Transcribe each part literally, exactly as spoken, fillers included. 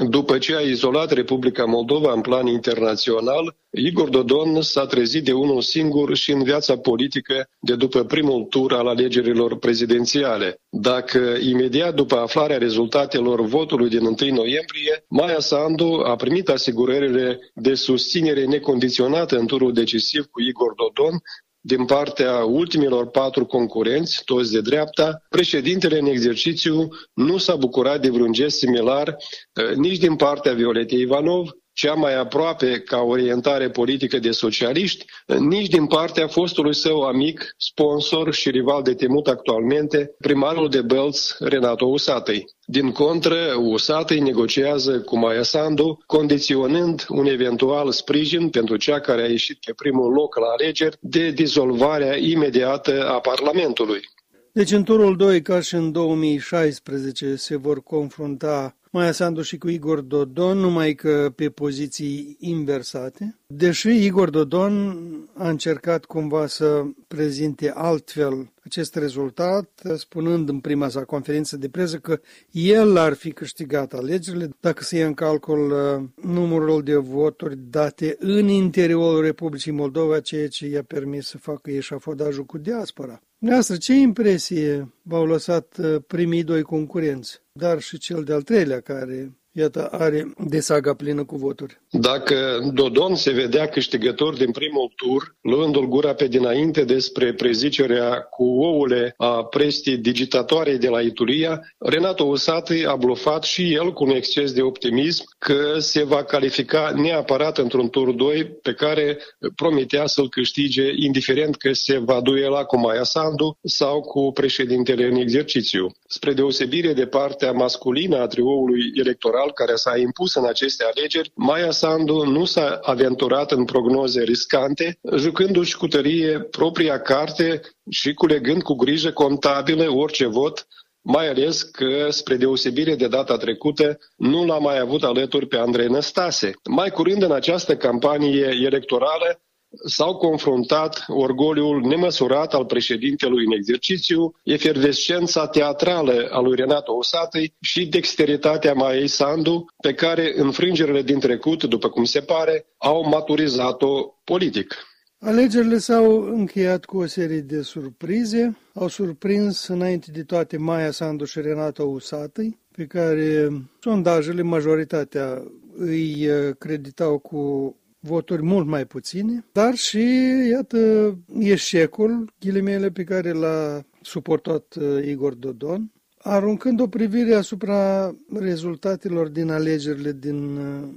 După ce a izolat Republica Moldova în plan internațional, Igor Dodon s-a trezit de unul singur și în viața politică de după primul tur al alegerilor prezidențiale. Dacă imediat după aflarea rezultatelor votului din întâi noiembrie, Maia Sandu a primit asigurările de susținere necondiționată în turul decisiv cu Igor Dodon, din partea ultimilor patru concurenți, toți de dreapta, președintele în exercițiu nu s-a bucurat de vreun gest similar nici din partea Violetei Ivanov, cea mai aproape ca orientare politică de socialiști, nici din partea fostului său amic, sponsor și rival de temut actualmente, primarul de Bălți, Renato Usatăi. Din contră, Usatăi negociază cu Maia Sandu, condiționând un eventual sprijin pentru cea care a ieșit pe primul loc la alegeri de dizolvarea imediată a Parlamentului. Deci în turul doi, ca și în două mii șaisprezece, se vor confrunta Maia Sandu și cu Igor Dodon, numai că pe poziții inversate. Deși Igor Dodon a încercat cumva să prezinte altfel acest rezultat, spunând în prima sa conferință de presă că el ar fi câștigat alegerile dacă se ia în calcul numărul de voturi date în interiorul Republicii Moldova, ceea ce i-a permis să facă eșafodajul cu diaspora. Dumneavoastră, ce impresie v-au lăsat primii doi concurenți, dar și cel de-al treilea care, iată, are de saga plină cu voturi? Dacă Dodon se vedea câștigător din primul tur, luându-l gura pe dinainte despre prezicerea cu ouăle a prestii digitatoarei de la Itulia, Renato Usatăi a blufat și el cu un exces de optimism că se va califica neapărat într-un tur doi pe care promitea să-l câștige, indiferent că se va duela cu Maia Sandu sau cu președintele în exercițiu. Spre deosebire de partea masculină a trioului electoral care s-a impus în aceste alegeri, Maia Sandu nu s-a aventurat în prognoze riscante, jucându-și cu tărie propria carte și culegând cu grijă contabilă orice vot, mai ales că, spre deosebire de data trecută, nu l-a mai avut alături pe Andrei Năstase. Mai curând în această campanie electorală s-au confruntat orgoliul nemăsurat al președintelui în exercițiu, efervescența teatrală a lui Renato Usatăi și dexteritatea Maiei Sandu, pe care înfrângerile din trecut, după cum se pare, au maturizat-o politic. Alegerile s-au încheiat cu o serie de surprize. Au surprins înainte de toate Maia Sandu și Renato Usatăi, pe care sondajele, majoritatea, îi creditau cu voturi mult mai puține, dar și, iată, eșecul, ghilimele, pe care l-a suportat Igor Dodon, aruncând o privire asupra rezultatelor din alegerile din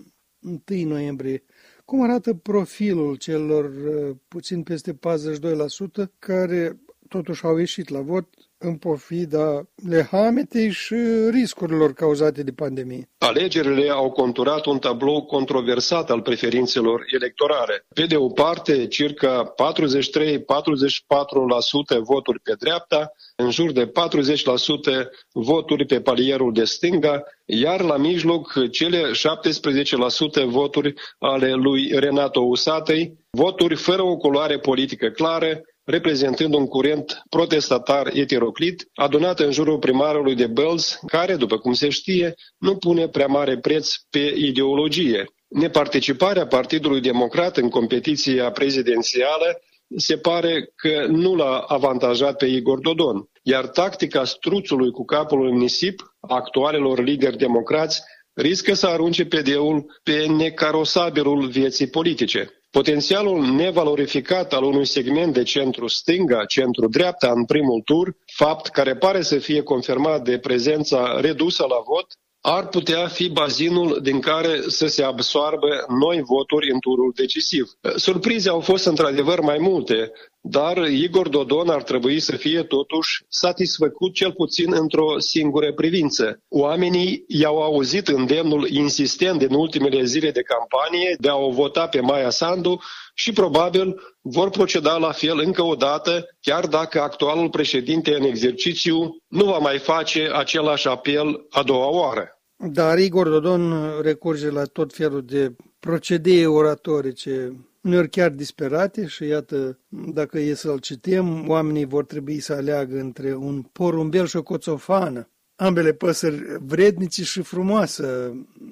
întâi noiembrie. Cum arată profilul celor puțin peste patruzeci și doi la sută care totuși au ieșit la vot în pofida lehametei și riscurilor cauzate de pandemie? Alegerile au conturat un tablou controversat al preferințelor electorale. Pe de o parte, circa patruzeci și trei - patruzeci și patru la sută voturi pe dreapta, în jur de patruzeci la sută voturi pe palierul de stânga, iar la mijloc cele șaptesprezece la sută voturi ale lui Renato Usatăi, voturi fără o culoare politică clară, reprezentând un curent protestatar eteroclit, adunat în jurul primarului de Bălți, care, după cum se știe, nu pune prea mare preț pe ideologie. Neparticiparea Partidului Democrat în competiția prezidențială se pare că nu l-a avantajat pe Igor Dodon, iar tactica struțului cu capul în nisip a actualelor lideri democrați riscă să arunce pedeul pe necarosabilul vieții politice. Potențialul nevalorificat al unui segment de centru-stânga, centru-dreapta în primul tur, fapt care pare să fie confirmat de prezența redusă la vot, ar putea fi bazinul din care să se absoarbă noi voturi în turul decisiv. Surprize au fost într-adevăr mai multe, dar Igor Dodon ar trebui să fie totuși satisfăcut cel puțin într-o singură privință. Oamenii i-au auzit îndemnul insistent din ultimele zile de campanie de a o vota pe Maia Sandu și probabil vor proceda la fel încă o dată, chiar dacă actualul președinte în exercițiu nu va mai face același apel a doua oară. Dar Igor Dodon recurge la tot felul de procedee oratorice, uneori chiar disperate și iată, dacă e să-l citim, oamenii vor trebui să aleagă între un porumbel și o coțofană. Ambele păsări vrednice și frumoasă,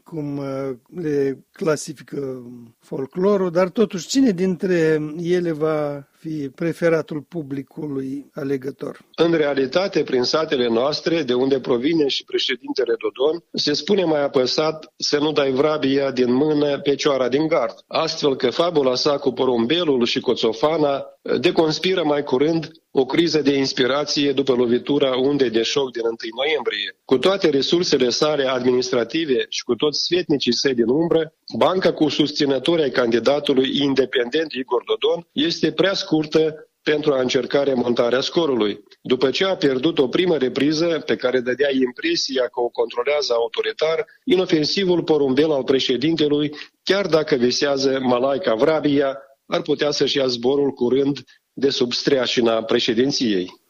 cum le clasifică folclorul, dar totuși cine dintre ele va fi preferatul publicului alegător? În realitate, prin satele noastre, de unde provine și președintele Dodon, se spune mai apăsat să nu dai vrabia din mână pe cioara din gard, astfel că fabula sa cu porumbelul și coțofana deconspiră mai curând o criză de inspirație după lovitura undei de șoc din întâi noiembrie. Cu toate resursele sale administrative și cu toți sfetnicii săi din umbră, banca cu susținători ai candidatului independent Igor Dodon este prea scurtă pentru a încerca remontarea scorului. După ce a pierdut o primă repriză pe care dădea impresia că o controlează autoritar, inofensivul porumbel al președintelui, chiar dacă visează Malaica Vrabia, ar putea să-și ia zborul curând de sub streașina președinției.